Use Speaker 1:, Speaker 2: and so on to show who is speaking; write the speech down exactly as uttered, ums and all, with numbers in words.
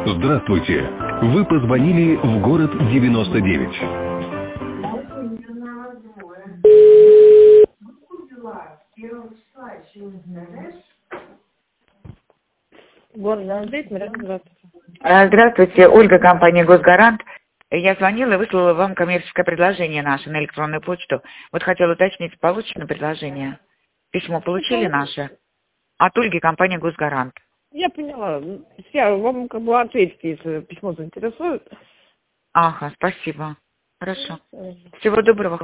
Speaker 1: Здравствуйте. Вы позвонили в город девяносто девять.
Speaker 2: Город девяносто девять, Марина, здравствуйте.
Speaker 3: Здравствуйте, Ольга, компания «Госгарант». Я звонила и выслала вам коммерческое предложение наше на электронную почту. Вот хотела уточнить, получено предложение? Письмо получили наше? От Ольги, компания «Госгарант».
Speaker 2: Я поняла. Я вам как бы ответите, если письмо заинтересует.
Speaker 3: Ага, спасибо. Хорошо. Всего доброго.